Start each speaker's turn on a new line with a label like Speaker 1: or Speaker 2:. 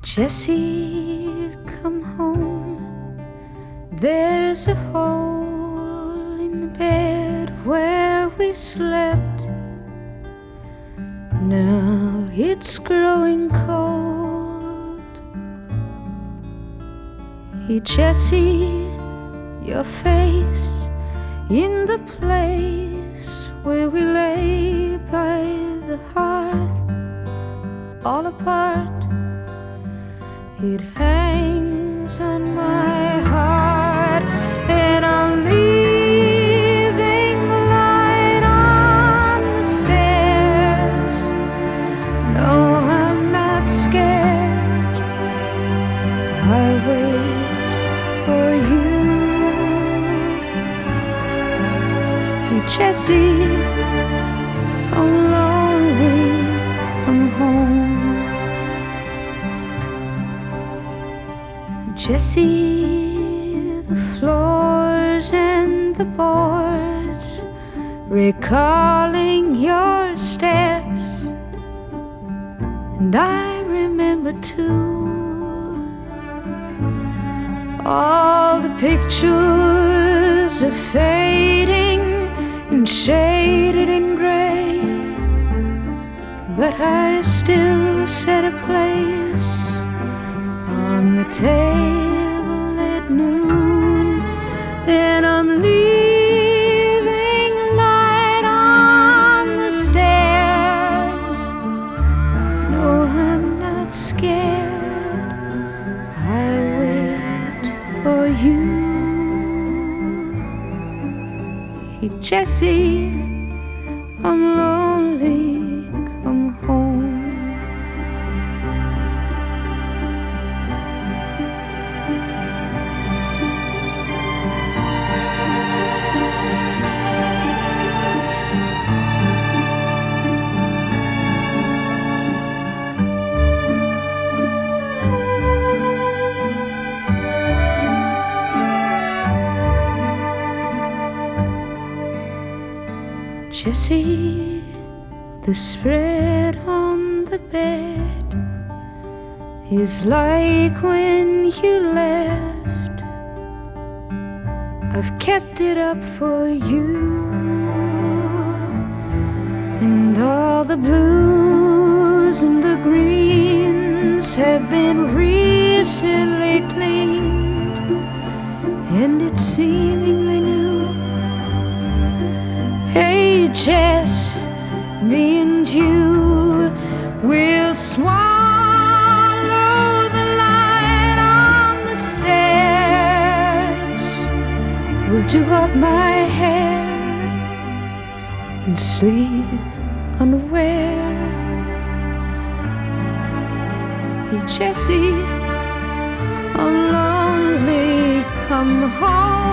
Speaker 1: Jessie, come home. There's a hole in the bed where we slept. Now it's growing cold. Hey Jessie, your face in the place where we lay by the hearth, all apart. It hangs on my heart, and I'm leaving the light on the stairs. No, I'm not scared. I wait for you. Hey Jessie, I'm lonely, come home. Jessie, the floors and the boards, recalling your steps. And I remember too all the pictures are fading and shaded in gray, but I still set a place on the table at noon, and I'm leaving a light on the stairs. No, I'm not scared. I wait for you. Hey Jessie, I'm lonely, come home. Jessie, the spread on the bed is like when you left. I've kept it up for you, and all the blues and the greens have been recently cleaned, and it's seemingly new. Hey Jess, me and you will swallow the light on the stairs. We'll do up my hair and sleep unaware. Hey Jessie, I'm lonely, come home.